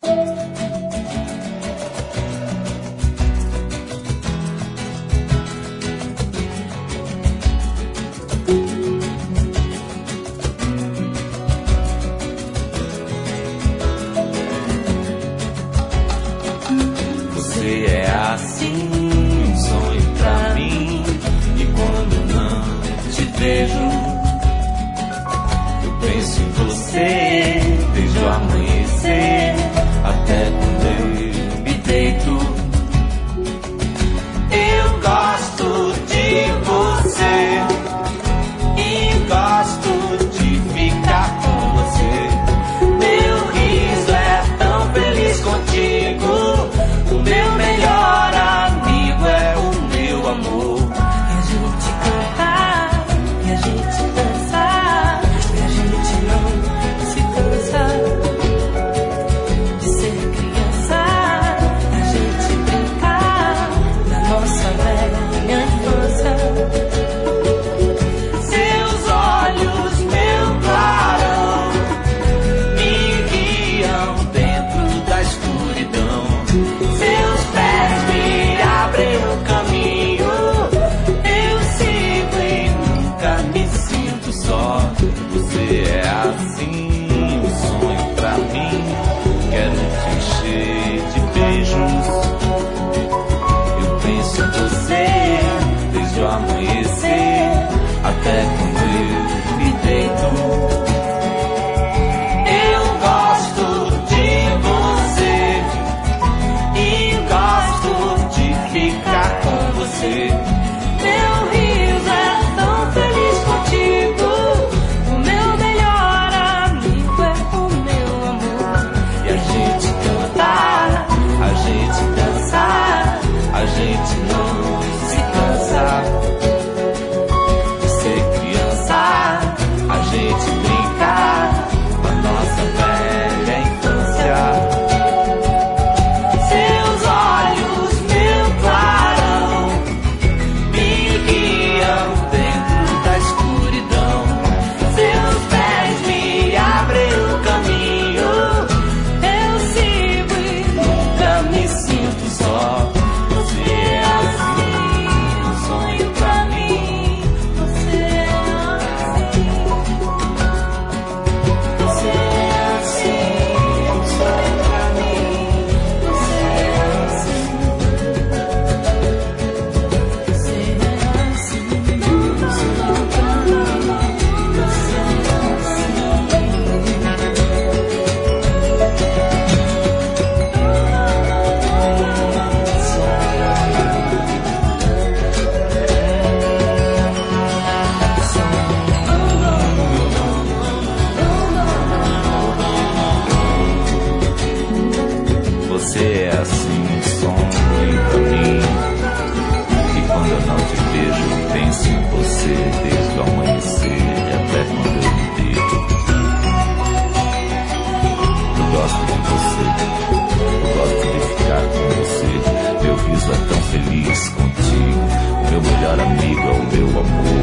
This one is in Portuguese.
Você é assim, um sonho pra mim. E quando não te vejo, eu penso em você desde o amanhecer até quando eu me deito. Eu gosto de você e gosto de ficar com você. Meu riso é tão feliz contigo. O meu melhor amigo é o meu amor. E a gente cantar, e a gente dançar, e a gente não se cansa de ser criança. A gente brincar na nossa velha infância. Seus olhos, meu clarão, me guiam dentro da escuridão. Seus pés me abrem um caminho. Eu sigo e nunca me sinto só. Você é assim, um sonho pra mim. Quero te encher de beijos. Eu penso em você desde o amanhecer até quando eu me deito. Eu gosto de você e gosto de ficar com você. Meu riso é tão feliz contigo. O meu melhor amigo é o meu amor. E a gente cantar, a gente dançar, a gente não se cansa de ser criança. A gente brincar com a nossa velha infância. Seus olhos, meu clarão, me guiam dentro da escuridão. Seus pés me abrem o caminho. Eu sigo e Nunca me sinto só. Você é assim, um sonho pra mim. você é assim. Você é assim, um sonho pra mim. Você é assim. Você é assim, um sonho pra mim. Você é Você é assim, um sonho pra mim. E quando eu não te vejo, eu penso em você desde o amanhecer até quando eu me deito. Eu gosto de você, eu gosto de ficar com você. Meu riso é tão feliz contigo. O meu melhor amigo é o meu amor.